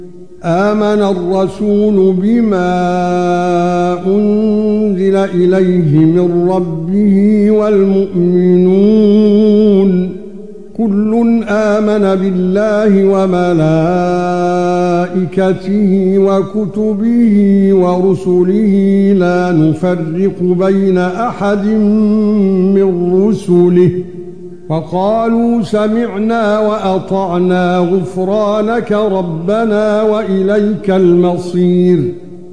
آمن الرسول بما أنزل إليه من ربه والمؤمنون كل آمن بالله وملائكته وكتبه ورسله لا نفرق بين أحد من رسله وقالوا سمعنا وأطعنا غفرانك ربنا وإليك المصير.